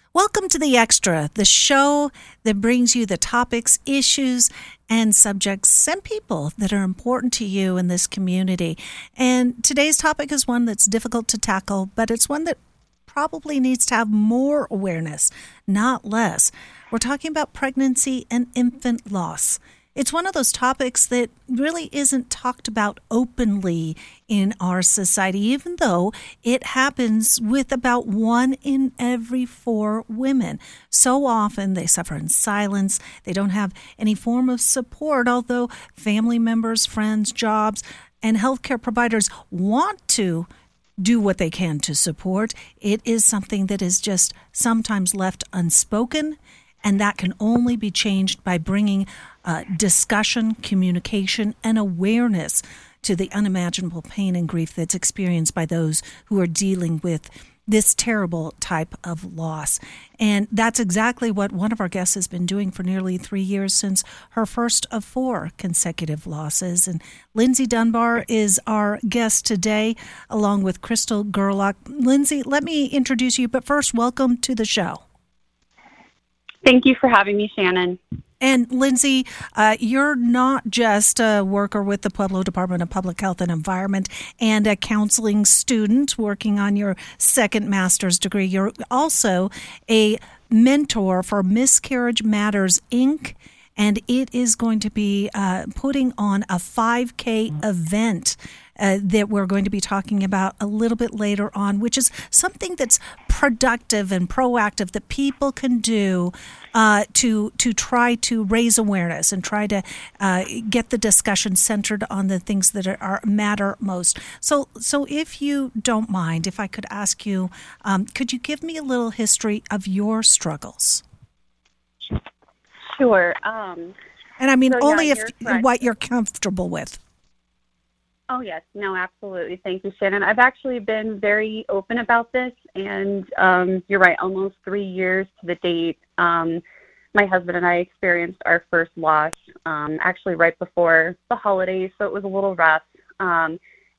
Welcome to The Extra, the show that brings you the topics, issues, and subjects and people that are important to you in this community. And today's topic is one that's difficult to tackle, but it's one that probably needs to have more awareness, not less. We're talking about pregnancy and infant loss. It's one of those topics that really isn't talked about openly in our society, even though it happens with about 1 in every 4 women. So often they suffer in silence. They don't have any form of support, although family members, friends, jobs, and healthcare providers want to do what they can to support. It is something that is just sometimes left unspoken, and that can only be changed by bringing discussion, communication, and awareness to the unimaginable pain and grief that's experienced by those who are dealing with this terrible type of loss. And that's exactly what one of our guests has been doing for nearly 3 years since her first of 4 consecutive losses. And Lindsay Dunbar is our guest today, along with Crystal Gerlach. Lindsay, let me introduce you, but first, welcome to the show. Thank you for having me, Shannon. And Lindsay, you're not just a worker with the Pueblo Department of Public Health and Environment and a counseling student working on your second master's degree. You're also a mentor for Miscarriage Matters, Inc., and it is going to be putting on a 5K event that we're going to be talking about a little bit later on, which is something that's productive and proactive that people can do to try to raise awareness and try to get the discussion centered on the things that matter most. So if you don't mind, if I could ask you, could you give me a little history of your struggles? Sure. And I mean, only if what you're comfortable with. Oh, yes. No, absolutely. Thank you, Shannon. I've actually been very open about this, and you're right, almost 3 years to the date. My husband and I experienced our first loss actually right before the holidays, so it was a little rough. And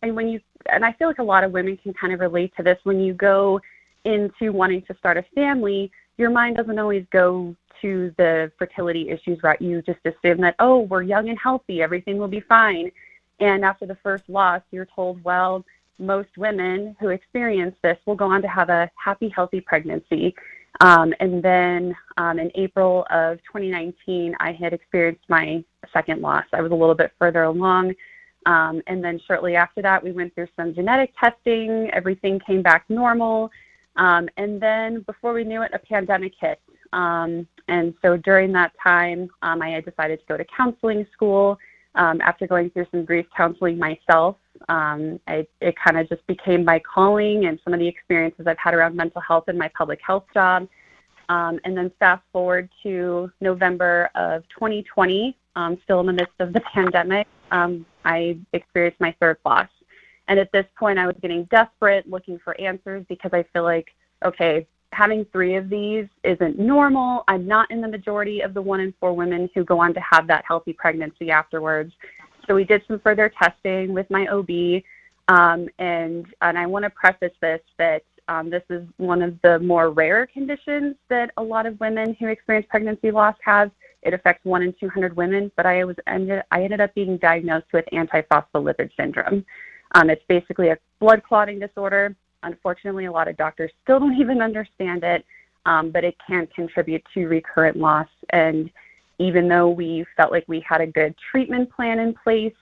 I feel like a lot of women can kind of relate to this. When you go into wanting to start a family, your mind doesn't always go to the fertility issues route. You just assume that, oh, we're young and healthy, everything will be fine. And after the first loss, you're told, well, most women who experience this will go on to have a happy, healthy pregnancy. And then in April of 2019, I had experienced my second loss. I was a little bit further along. And then shortly after that, we went through some genetic testing. Everything came back normal. And then before we knew it, a pandemic hit. And so during that time, I had decided to go to counseling school. After going through some grief counseling myself, it kind of just became my calling and some of the experiences I've had around mental health in my public health job. And then fast forward to November of 2020, still in the midst of the pandemic, I experienced my third loss. And at this point, I was getting desperate, looking for answers because I feel like, okay, having 3 of these isn't normal. I'm not in the majority of the 1 in 4 women who go on to have that healthy pregnancy afterwards. So we did some further testing with my OB, and I want to preface this that this is one of the more rare conditions that a lot of women who experience pregnancy loss have. It affects 1 in 200 women, but I ended up being diagnosed with antiphospholipid syndrome. It's basically a blood clotting disorder. Unfortunately, a lot of doctors still don't even understand it, but it can contribute to recurrent loss. And even though we felt like we had a good treatment plan in place,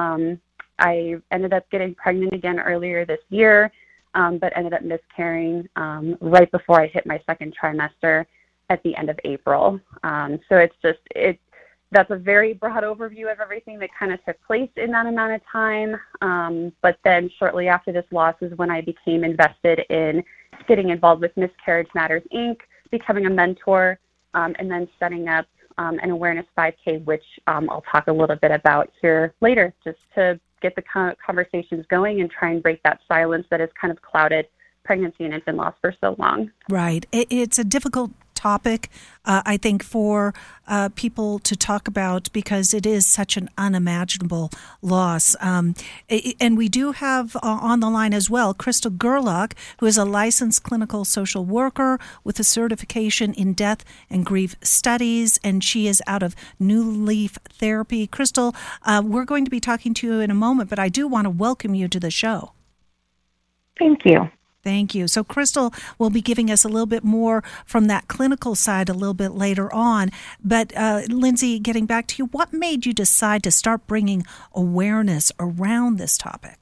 I ended up getting pregnant again earlier this year, but ended up miscarrying right before I hit my second trimester at the end of April. So that's a very broad overview of everything that kind of took place in that amount of time. But then shortly after this loss is when I became invested in getting involved with Miscarriage Matters, Inc., becoming a mentor, and then setting up an awareness 5K, which I'll talk a little bit about here later, just to get the conversations going and try and break that silence that has kind of clouded pregnancy and infant loss for so long. Right. It's a difficult topic, I think, for people to talk about because it is such an unimaginable loss. And we do have on the line as well Crystal Gerlach, who is a licensed clinical social worker with a certification in death and grief studies, and she is out of New Leaf Therapy. Crystal, we're going to be talking to you in a moment, but I do want to welcome you to the show. Thank you. Thank you. So Crystal will be giving us a little bit more from that clinical side a little bit later on. But Lindsay, getting back to you, what made you decide to start bringing awareness around this topic?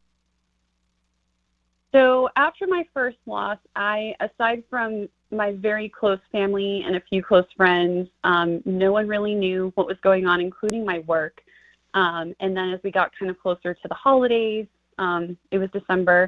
So after my first loss, aside from my very close family and a few close friends, no one really knew what was going on, including my work. And then as we got kind of closer to the holidays, it was December,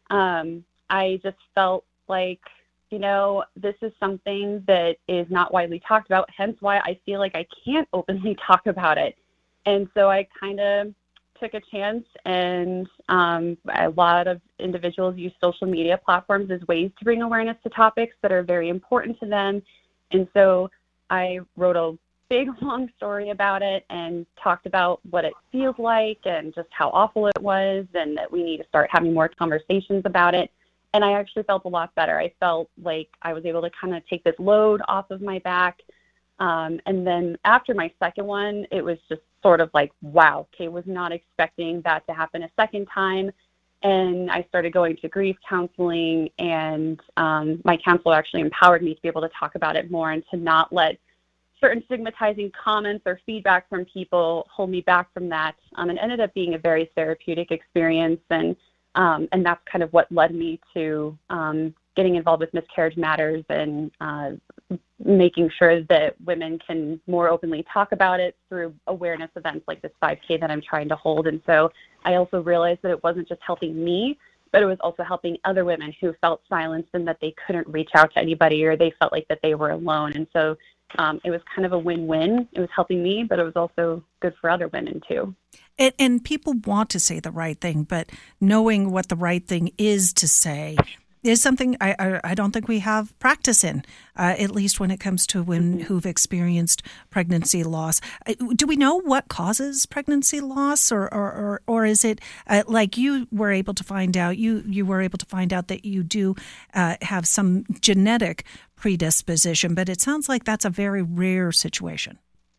I just felt like, this is something that is not widely talked about, hence why I feel like I can't openly talk about it. And so I kind of took a chance, and a lot of individuals use social media platforms as ways to bring awareness to topics that are very important to them. And so I wrote a big, long story about it and talked about what it feels like and just how awful it was, and that we need to start having more conversations about it. And I actually felt a lot better. I felt like I was able to kind of take this load off of my back. And then after my second one, it was just sort of like, wow, okay, was not expecting that to happen a second time. And I started going to grief counseling, and my counselor actually empowered me to be able to talk about it more and to not let certain stigmatizing comments or feedback from people hold me back from that. It ended up being a very therapeutic experience, and that's kind of what led me to getting involved with Miscarriage Matters and making sure that women can more openly talk about it through awareness events like this 5K that I'm trying to hold. And so I also realized that it wasn't just helping me, but it was also helping other women who felt silenced and that they couldn't reach out to anybody, or they felt like that they were alone. And so it was kind of a win-win. It was helping me, but it was also good for other women too. And people want to say the right thing, but knowing what the right thing is to say is something I don't think we have practice in, at least when it comes to women who've experienced pregnancy loss. Do we know what causes pregnancy loss, or is it like you were able to find out? You were able to find out that you do have some genetic predisposition, but it sounds like that's a very rare situation.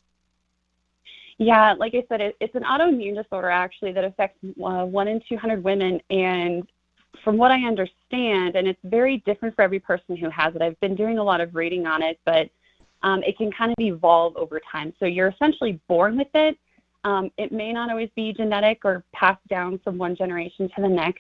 Yeah, like I said, it's an autoimmune disorder actually that affects 1 in 200 women, and from what I understand, and it's very different for every person who has it. I've been doing a lot of reading on it, but it can kind of evolve over time. So you're essentially born with it. It may not always be genetic or passed down from one generation to the next,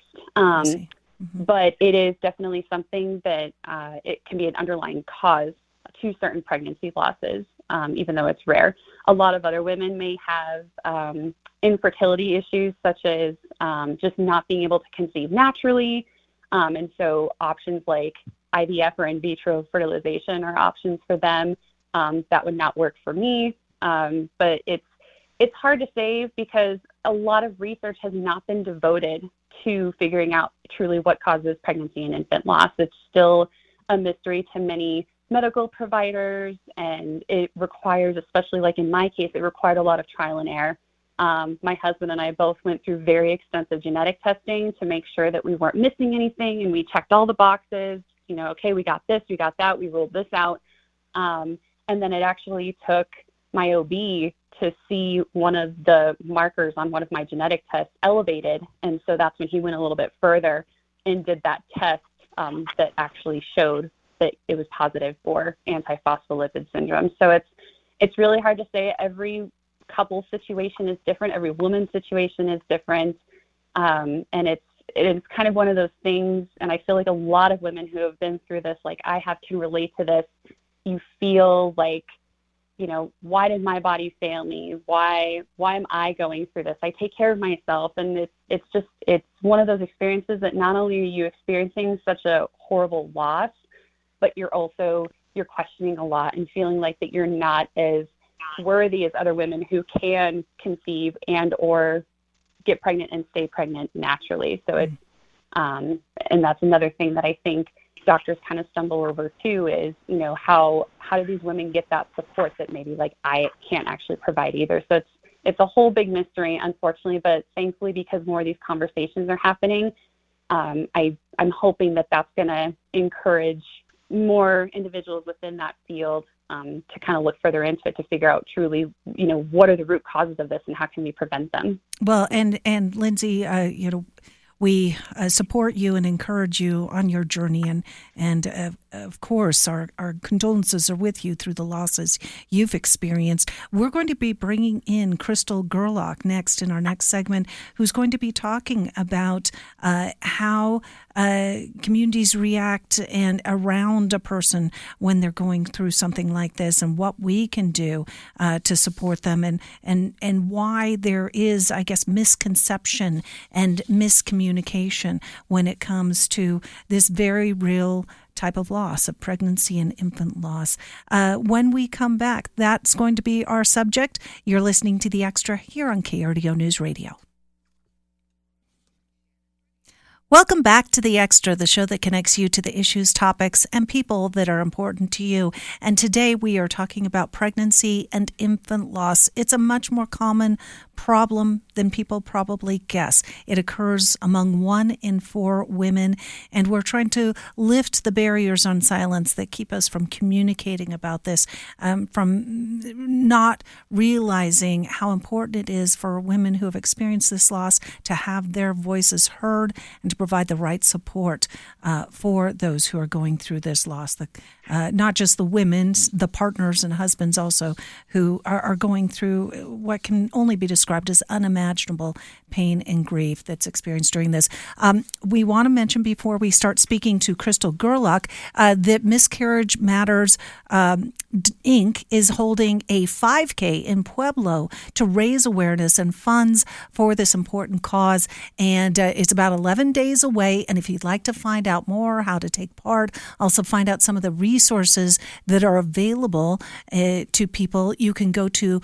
but it is definitely something that it can be an underlying cause to certain pregnancy losses, even though it's rare. A lot of other women may have infertility issues, such as just not being able to conceive naturally. And so options like IVF or in vitro fertilization are options for them. That would not work for me. But it's hard to say because a lot of research has not been devoted to figuring out truly what causes pregnancy and infant loss. It's still a mystery to many medical providers, and it requires, especially like in my case, it required a lot of trial and error. My husband and I both went through very extensive genetic testing to make sure that we weren't missing anything, and we checked all the boxes. Okay, we got this, we got that, we ruled this out. And then it actually took my OB to see one of the markers on one of my genetic tests elevated, and so that's when he went a little bit further and did that test that actually showed that it was positive for antiphospholipid syndrome. So it's really hard to say. Every couple situation is different. Every woman's situation is different. And it's kind of one of those things, and I feel like a lot of women who have been through this, like I have, can relate to this. You feel like, why did my body fail me? Why am I going through this? I take care of myself. And it's one of those experiences that not only are you experiencing such a horrible loss, but you're questioning a lot and feeling like that you're not as worthy as other women who can conceive and or get pregnant and stay pregnant naturally. So it's and that's another thing that I think doctors kind of stumble over too is, how do these women get that support that maybe like I can't actually provide either. So it's a whole big mystery, unfortunately, but thankfully because more of these conversations are happening, I'm hoping that that's going to encourage more individuals within that field to kind of look further into it to figure out truly, what are the root causes of this and how can we prevent them? Well, and Lindsay, we support you and encourage you on your journey, and of course, our condolences are with you through the losses you've experienced. We're going to be bringing in Crystal Gerlach next in our next segment, who's going to be talking about how communities react and around a person when they're going through something like this, and what we can do to support them, and why there is, I guess, misconception and miscommunication when it comes to this very real type of loss, of pregnancy and infant loss. When we come back, that's going to be our subject. You're listening to The Extra here on KRDO News Radio. Welcome back to The Extra, the show that connects you to the issues, topics, and people that are important to you. And today we are talking about pregnancy and infant loss. It's a much more common problem than people probably guess. It occurs among 1 in 4 women, and we're trying to lift the barriers on silence that keep us from communicating about this, from not realizing how important it is for women who have experienced this loss to have their voices heard and to provide the right support for those who are going through this loss. Not just the women, the partners and husbands also, who are going through what can only be described as unimaginable pain and grief that's experienced during this. We want to mention before we start speaking to Crystal Gerlach that Miscarriage Matters Inc. is holding a 5K in Pueblo to raise awareness and funds for this important cause. And it's about 11 days away. And if you'd like to find out more how to take part, also find out some of the resources that are available to people, you can go to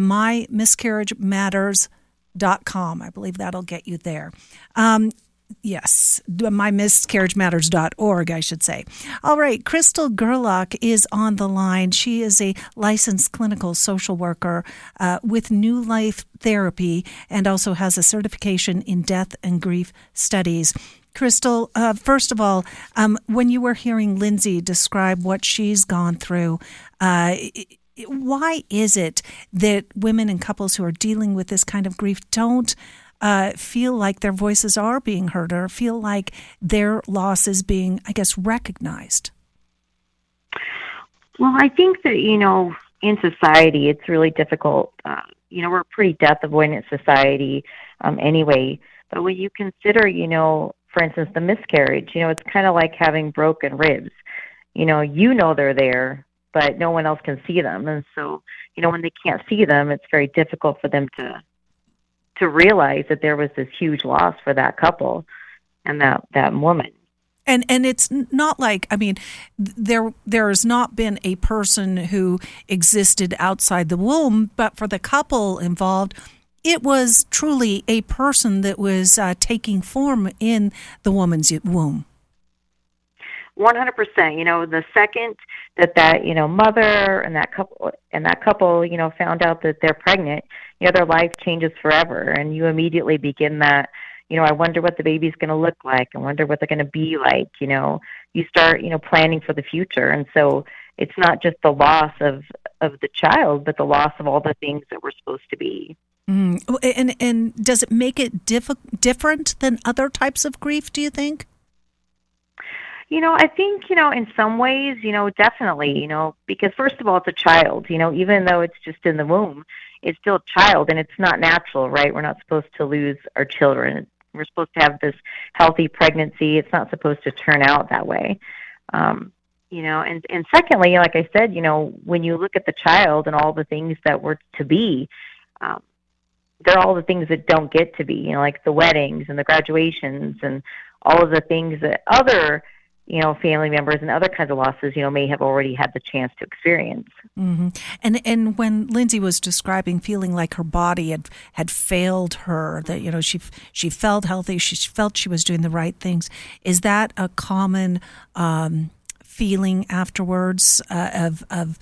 mymiscarriagematters.com. I believe that'll get you there. Yes, mymiscarriagematters.org, I should say. All right, Crystal Gerlach is on the line. She is a licensed clinical social worker with New Life Therapy and also has a certification in death and grief studies. Crystal, first of all, when you were hearing Lindsay describe what she's gone through, why is it that women and couples who are dealing with this kind of grief don't feel like their voices are being heard or feel like their loss is being, I guess, recognized? Well, I think that, in society, it's really difficult. We're a pretty death avoidant society anyway. But when you consider, for instance, the miscarriage, it's kind of like having broken ribs. They're there, but no one else can see them. And so, when they can't see them, it's very difficult for them to realize that there was this huge loss for that couple and that woman. And it's not like, there has not been a person who existed outside the womb, but for the couple involved, it was truly a person that was taking form in the woman's womb. 100%. The second that mother and that couple found out that they're pregnant, their life changes forever, and you immediately begin that. I wonder what the baby's going to look like. I wonder what they're going to be like. You start planning for the future, and so it's not just the loss of the child, but the loss of all the things that we're supposed to be. And does it make it different than other types of grief, do you think? I think, in some ways, definitely, because first of all, it's a child, even though it's just in the womb, it's still a child, and it's not natural, right? We're not supposed to lose our children. We're supposed to have this healthy pregnancy. It's not supposed to turn out that way. And secondly, like I said, when you look at the child and all the things that were to be, they're all the things that don't get to be, like the weddings and the graduations and all of the things that other family members and other kinds of losses, may have already had the chance to experience. Mm-hmm. And when Lindsay was describing feeling like her body had failed her, that she felt healthy, she felt she was doing the right things, is that a common feeling afterwards I'm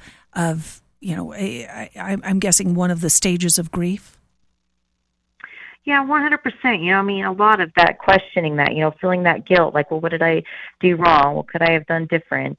guessing one of the stages of grief? Yeah, 100%. A lot of that questioning that, feeling that guilt, like, well, what did I do wrong? What could I have done different?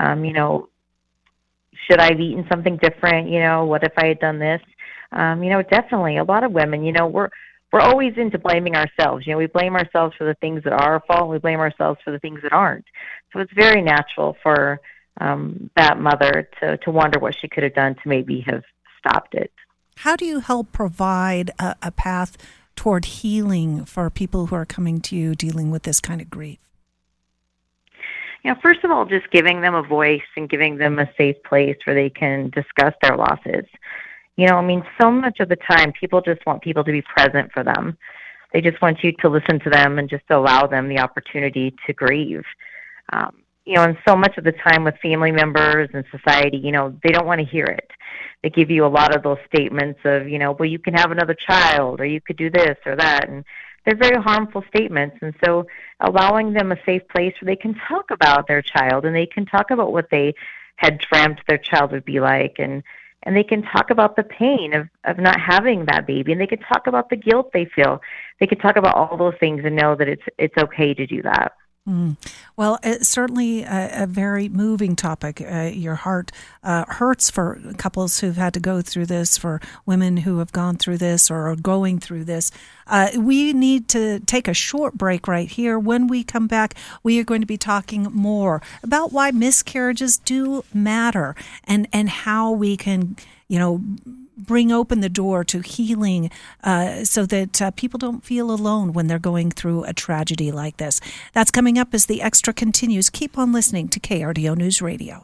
Should I have eaten something different? What if I had done this? Definitely a lot of women, we're always into blaming ourselves. We blame ourselves for the things that are our fault, and we blame ourselves for the things that aren't. So it's very natural for that mother to wonder what she could have done to maybe have stopped it. How do you help provide a path toward healing for people who are coming to you dealing with this kind of grief? First of all, just giving them a voice and giving them a safe place where they can discuss their losses. So much of the time, people just want people to be present for them. They just want you to listen to them and just allow them the opportunity to grieve. And so much of the time with family members and society, they don't want to hear it. They give you a lot of those statements of, well, you can have another child, or you could do this or that. And they're very harmful statements. And so allowing them a safe place where they can talk about their child, and they can talk about what they had dreamt their child would be like, and they can talk about the pain of not having that baby, and they can talk about the guilt they feel. They can talk about all those things and know that it's okay to do that. Well, it's certainly a very moving topic. Your heart hurts for couples who've had to go through this, for women who have gone through this or are going through this. We need to take a short break right here. When we come back, we are going to be talking more about why miscarriages do matter and how we can, bring open the door to healing so that people don't feel alone when they're going through a tragedy like this. That's coming up as The Extra continues. Keep on listening to KRDO News Radio.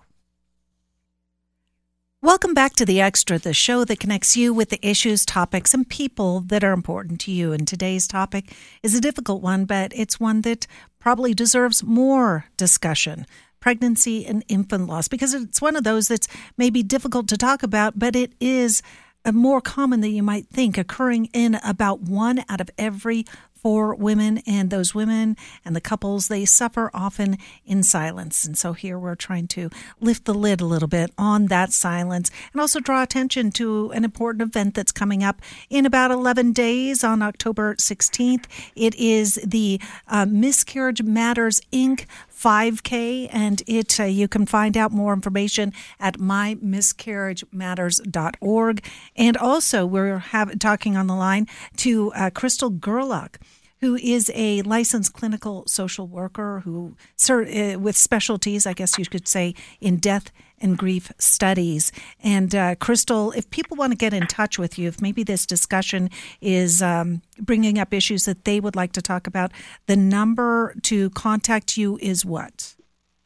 Welcome back to The Extra, the show that connects you with the issues, topics, and people that are important to you. And today's topic is a difficult one, but it's one that probably deserves more discussion. Pregnancy and infant loss, because it's one of those that's maybe difficult to talk about, but it is more common than you might think, occurring in about 1 out of every 4 women, and those women and the couples, they suffer often in silence. And so here we're trying to lift the lid a little bit on that silence and also draw attention to an important event that's coming up in about 11 days on October 16th. It is the Miscarriage Matters, Inc. 5K, and you can find out more information at mymiscarriagematters.org. And also, we're talking on the line to Crystal Gerlach, who is a licensed clinical social worker who with specialties, I guess you could say, in death and grief studies. And Crystal, if people want to get in touch with you, if maybe this discussion is bringing up issues that they would like to talk about, the number to contact you is what?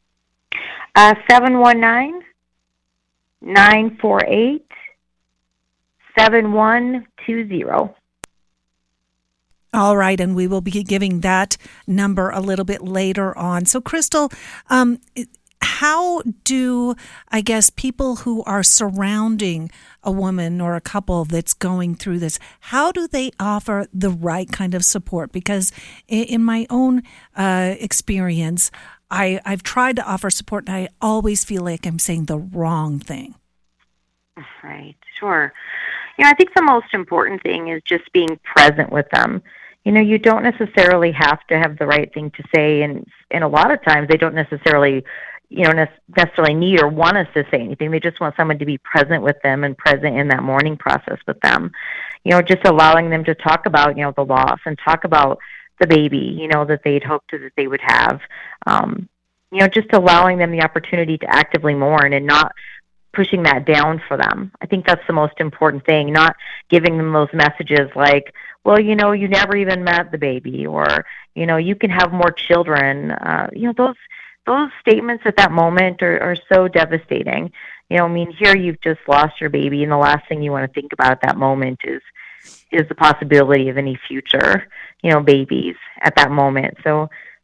719-948-7120. All right, and we will be giving that number a little bit later on. So, Crystal, how do, I guess, people who are surrounding a woman or a couple that's going through this, how do they offer the right kind of support? Because in my own experience, I've tried to offer support, and I always feel like I'm saying the wrong thing. Right, sure. I think the most important thing is just being present with them. You don't necessarily have to have the right thing to say, and a lot of times they don't necessarily necessarily need or want us to say anything. They just want someone to be present with them and present in that mourning process with them. Just allowing them to talk about, the loss and talk about the baby, that they'd hoped that they would have. Just allowing them the opportunity to actively mourn and not pushing that down for them. I think that's the most important thing, not giving them those messages like, well, you never even met the baby, or, you can have more children. Those statements at that moment are so devastating. Here you've just lost your baby, and the last thing you want to think about at that moment is the possibility of any future, babies at that moment. So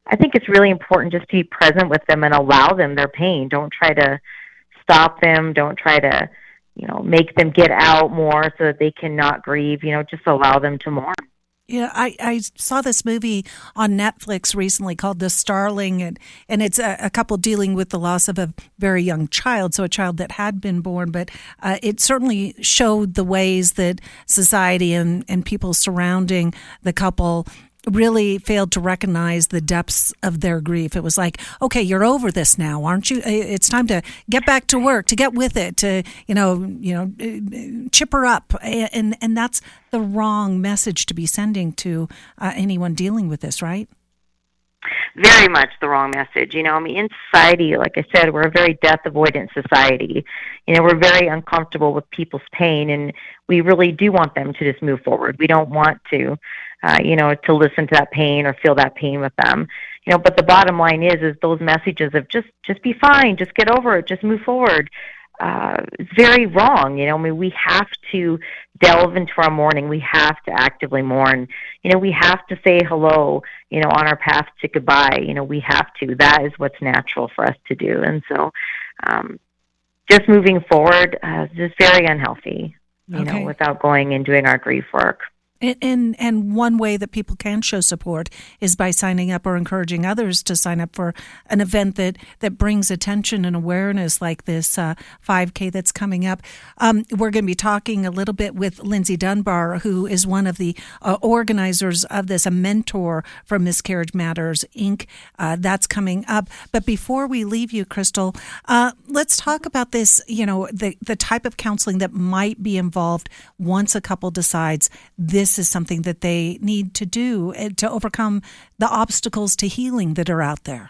I think it's really important just to be present with them and allow them their pain. Don't try to stop them. Don't try to, make them get out more so that they cannot grieve. Just allow them to mourn. Yeah, I saw this movie on Netflix recently called The Starling, and it's a couple dealing with the loss of a very young child, so a child that had been born, but it certainly showed the ways that society and people surrounding the couple really failed to recognize the depths of their grief. It was like, okay, you're over this now, aren't you? It's time to get back to work, to get with it, to chipper up, and that's the wrong message to be sending to anyone dealing with this, right? Very much the wrong message. In society, like I said, we're a very death avoidant society. We're very uncomfortable with people's pain, and we really do want them to just move forward. We don't want to, to listen to that pain or feel that pain with them. But the bottom line is those messages of just be fine, just get over it, just move forward. It's very wrong. We have to delve into our mourning. We have to actively mourn. We have to say hello, on our path to goodbye. We have to. That is what's natural for us to do. And so just moving forward is just very unhealthy, without going and doing our grief work. And one way that people can show support is by signing up or encouraging others to sign up for an event that brings attention and awareness like this 5K that's coming up. We're going to be talking a little bit with Lindsay Dunbar, who is one of the organizers of this, a mentor for Miscarriage Matters, Inc. That's coming up. But before we leave you, Crystal, let's talk about this, the type of counseling that might be involved once a couple decides this is something that they need to do to overcome the obstacles to healing that are out there.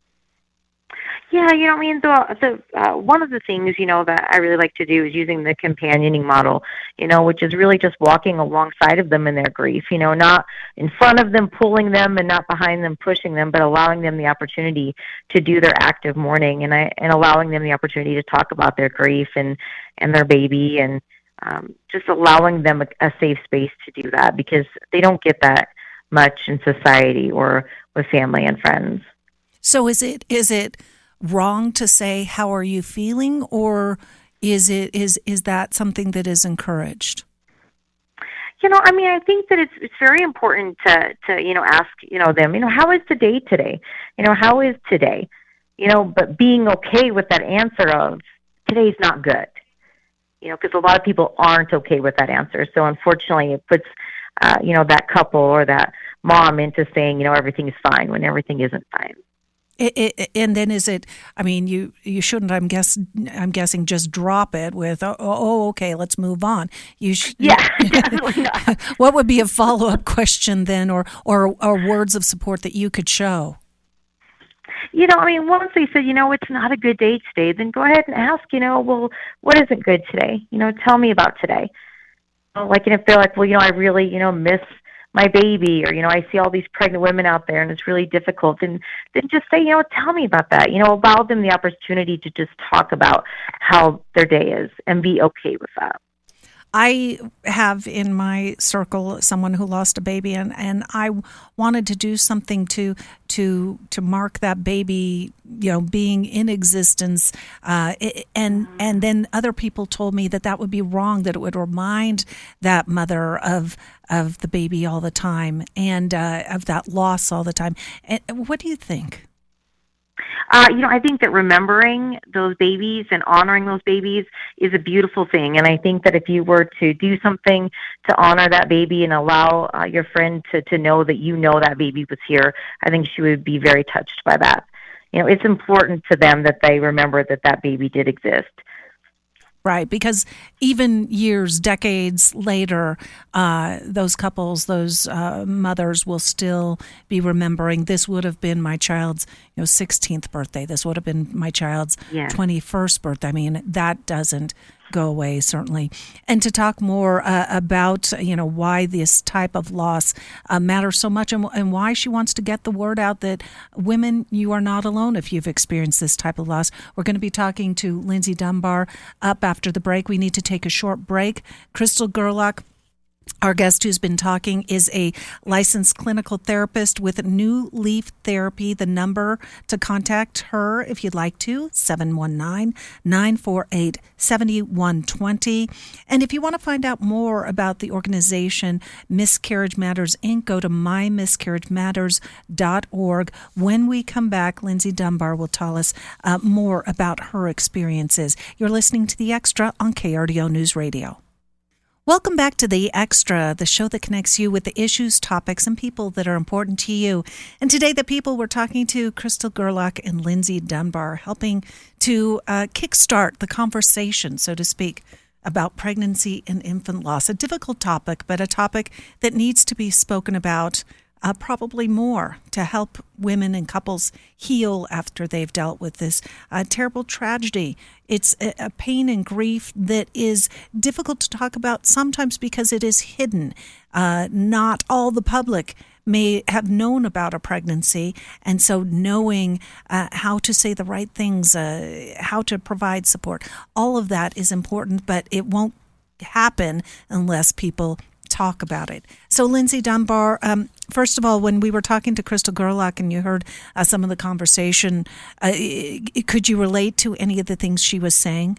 Yeah, the one of the things, that I really like to do is using the companioning model, which is really just walking alongside of them in their grief, not in front of them, pulling them, and not behind them, pushing them, but allowing them the opportunity to do their active mourning and allowing them the opportunity to talk about their grief and their baby and just allowing them a safe space to do that, because they don't get that much in society or with family and friends. So is it wrong to say, how are you feeling, or is that something that is encouraged? I think that it's very important to ask, them, how is the day today? How is today? But being okay with that answer of today's not good. Because a lot of people aren't okay with that answer. So unfortunately, it puts, that couple or that mom into saying, everything is fine when everything isn't fine. And then is it? You shouldn't. I'm guessing just drop it with, okay, let's move on. Yeah, definitely not. What would be a follow-up question then, or words of support that you could show? Once they said, it's not a good day today, then go ahead and ask, well, what isn't good today? Tell me about today. And if they're like, well, I really, miss my baby, or, I see all these pregnant women out there and it's really difficult, then just say, tell me about that. Allow them the opportunity to just talk about how their day is and be okay with that. I have in my circle someone who lost a baby, and I wanted to do something to mark that baby, being in existence. And then other people told me that would be wrong, that it would remind that mother of the baby all the time and of that loss all the time. And what do you think? I think that remembering those babies and honoring those babies is a beautiful thing. And I think that if you were to do something to honor that baby and allow your friend to know that that baby was here, I think she would be very touched by that. It's important to them that they remember that baby did exist. Right, because even years, decades later, those couples, those mothers will still be remembering, this would have been my child's 16th birthday. This would have been my child's 21st birthday. That doesn't go away, certainly. And to talk more about, why this type of loss matters so much and why she wants to get the word out that women, you are not alone if you've experienced this type of loss. We're going to be talking to Lindsay Dunbar up after the break. We need to take a short break. Crystal Gerlach Our guest who's been talking is a licensed clinical therapist with New Leaf Therapy. The number to contact her, if you'd like to, 719-948-7120. And if you want to find out more about the organization Miscarriage Matters, Inc., go to mymiscarriagematters.org. When we come back, Lindsay Dunbar will tell us more about her experiences. You're listening to The Extra on KRDO News Radio. Welcome back to The Extra, the show that connects you with the issues, topics, and people that are important to you. And today the people we're talking to, Crystal Gerlach and Lindsay Dunbar, helping to kickstart the conversation, so to speak, about pregnancy and infant loss. A difficult topic, but a topic that needs to be spoken about probably more to help women and couples heal after they've dealt with this terrible tragedy. It's a pain and grief that is difficult to talk about sometimes because it is hidden. Not all the public may have known about a pregnancy, and so knowing how to say the right things, how to provide support, all of that is important, but it won't happen unless people talk about it. So, Lindsay Dunbar, first of all, when we were talking to Crystal Gerlach and you heard some of the conversation, could you relate to any of the things she was saying?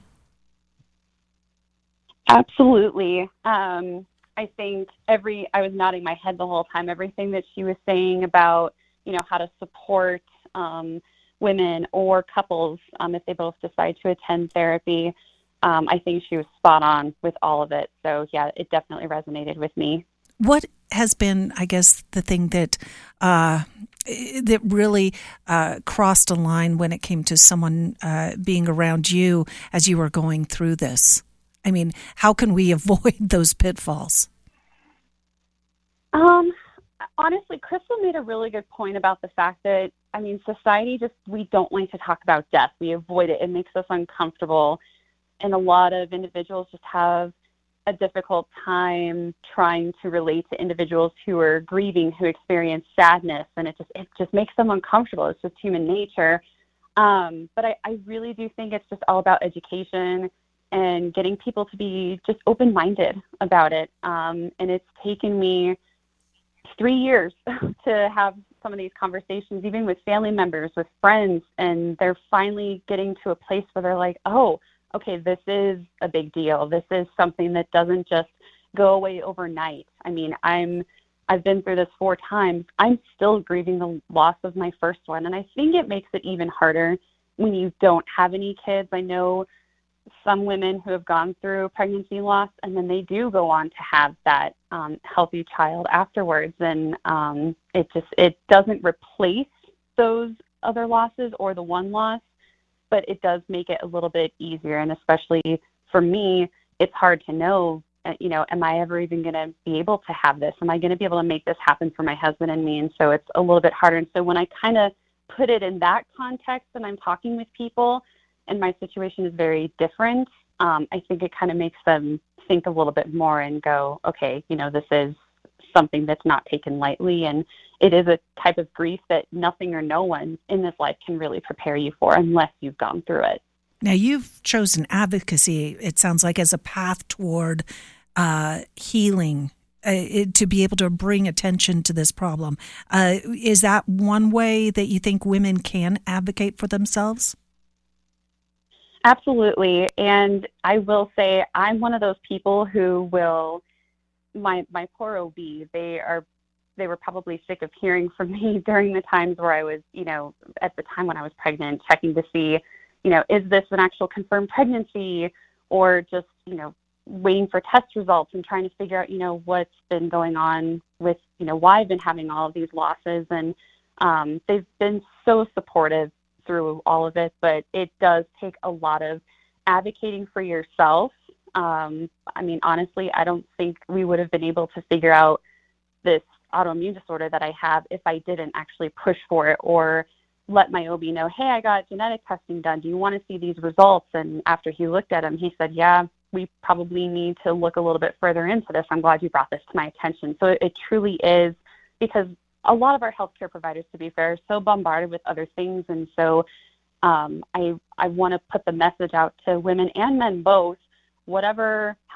Absolutely. I think I was nodding my head the whole time. Everything that she was saying about, how to support women or couples if they both decide to attend therapy, I think she was spot on with all of it. So, yeah, it definitely resonated with me. What has been, I guess, the thing that really crossed a line when it came to someone being around you as you were going through this? I mean, how can we avoid those pitfalls? Honestly, Crystal made a really good point about the fact that, society we don't like to talk about death. We avoid it. It makes us uncomfortable. And a lot of individuals just have a difficult time trying to relate to individuals who are grieving, who experience sadness, and it just makes them uncomfortable. It's just human nature. But I really do think it's just all about education and getting people to be just open-minded about it. And it's taken me 3 years to have some of these conversations, even with family members, with friends, and they're finally getting to a place where they're like, oh, okay, this is a big deal. This is something that doesn't just go away overnight. I've been through this 4 times. I'm still grieving the loss of my first one. And I think it makes it even harder when you don't have any kids. I know some women who have gone through pregnancy loss, and then they do go on to have that healthy child afterwards. And it doesn't replace those other losses or the one loss, but it does make it a little bit easier. And especially for me, it's hard to know, am I ever even going to be able to have this? Am I going to be able to make this happen for my husband and me? And so it's a little bit harder. And so when I kind of put it in that context and I'm talking with people and my situation is very different, I think it kind of makes them think a little bit more and go, okay, this is something that's not taken lightly, and it is a type of grief that nothing or no one in this life can really prepare you for unless you've gone through it. Now, you've chosen advocacy, it sounds like, as a path toward healing, to be able to bring attention to this problem. Is that one way that you think women can advocate for themselves? Absolutely. And I will say I'm one of those people who will, my poor OB, they were probably sick of hearing from me during the times where I was, at the time when I was pregnant, checking to see, is this an actual confirmed pregnancy, or just, waiting for test results and trying to figure out, what's been going on with, why I've been having all of these losses. And they've been so supportive through all of it, but it does take a lot of advocating for yourself. Honestly, I don't think we would have been able to figure out this autoimmune disorder that I have if I didn't actually push for it or let my OB know, hey, I got genetic testing done. Do you want to see these results? And after he looked at them, he said, yeah, we probably need to look a little bit further into this. I'm glad you brought this to my attention. So it truly is, because a lot of our healthcare providers, to be fair, are so bombarded with other things. And so I want to put the message out to women and men both, whatever health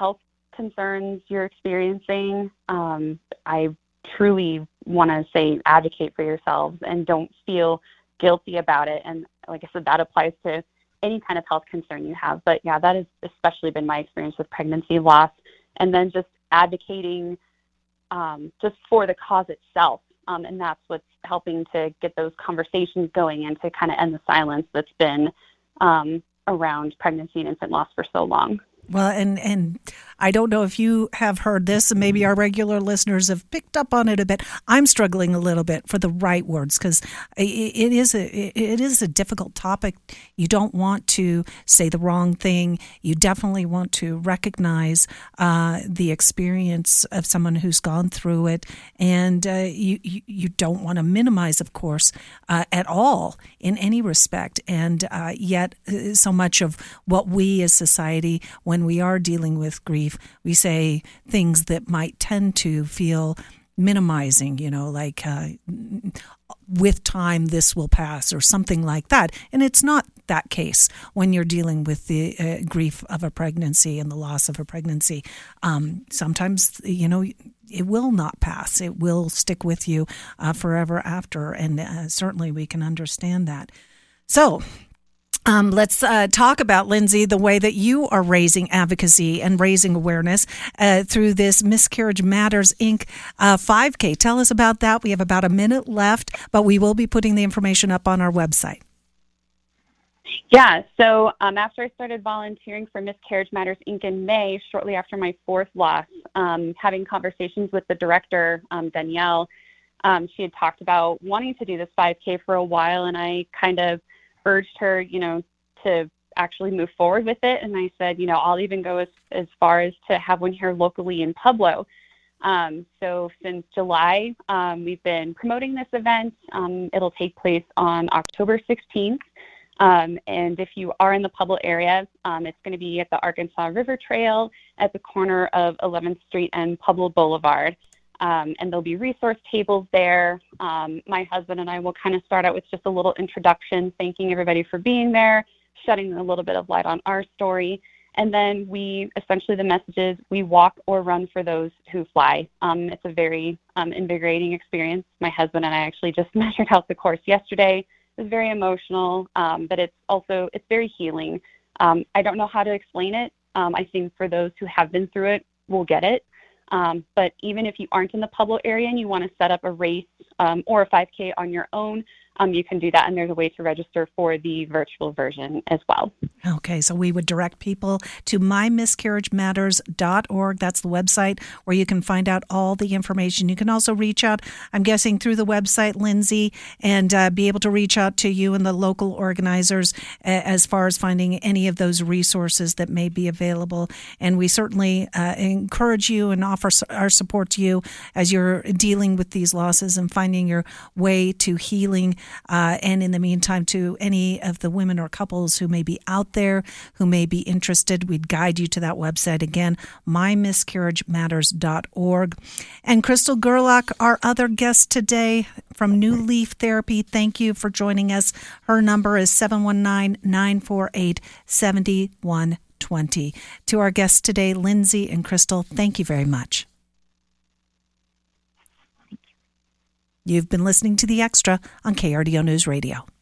concerns you're experiencing, I truly want to say advocate for yourselves and don't feel guilty about it. And like I said, that applies to any kind of health concern you have. But yeah, that has especially been my experience with pregnancy loss. And then just advocating just for the cause itself. And that's what's helping to get those conversations going and to kind of end the silence that's been around pregnancy and infant loss for so long. Well, and I don't know if you have heard this, and maybe our regular listeners have picked up on it a bit. I'm struggling a little bit for the right words because it is a difficult topic. You don't want to say the wrong thing. You definitely want to recognize the experience of someone who's gone through it, and you don't want to minimize, of course, at all in any respect. And yet, so much of what we as society, when we are dealing with grief, we say things that might tend to feel minimizing, like with time this will pass or something like that. And it's not that case when you're dealing with the grief of a pregnancy and the loss of a pregnancy. Sometimes, it will not pass. It will stick with you forever after. And certainly we can understand that. So, let's talk about, Lindsay, the way that you are raising advocacy and raising awareness through this Miscarriage Matters, Inc. 5K. Tell us about that. We have about a minute left, but we will be putting the information up on our website. Yeah, so after I started volunteering for Miscarriage Matters, Inc. in May, shortly after my fourth loss, having conversations with the director, Danielle, she had talked about wanting to do this 5K for a while, and I kind of urged her, to actually move forward with it. And I said, I'll even go as far as to have one here locally in Pueblo. So since July, we've been promoting this event. It'll take place on October 16th. And if you are in the Pueblo area, it's going to be at the Arkansas River Trail at the corner of 11th Street and Pueblo Boulevard. And there'll be resource tables there. My husband and I will kind of start out with just a little introduction, thanking everybody for being there, shedding a little bit of light on our story. And then the message is we walk or run for those who fly. It's a very invigorating experience. My husband and I actually just measured out the course yesterday. It was very emotional, but it's very healing. I don't know how to explain it. I think for those who have been through it will get it. But even if you aren't in the Pueblo area and you want to set up a race or a 5K on your own, you can do that. And there's a way to register for the virtual version as well. Okay, so we would direct people to mymiscarriagematters.org. That's the website where you can find out all the information. You can also reach out, I'm guessing, through the website, Lindsay, and be able to reach out to you and the local organizers as far as finding any of those resources that may be available. And we certainly encourage you and offer our support to you as you're dealing with these losses and finding your way to healing. And in the meantime, to any of the women or couples who may be out there, who may be interested, we'd guide you to that website. Again, mymiscarriagematters.org. And Crystal Gerlach, our other guest today from New Leaf Therapy, thank you for joining us. Her number is 719-948-7120. To our guests today, Lindsay and Crystal, thank you very much. You've been listening to The Extra on KRDO News Radio.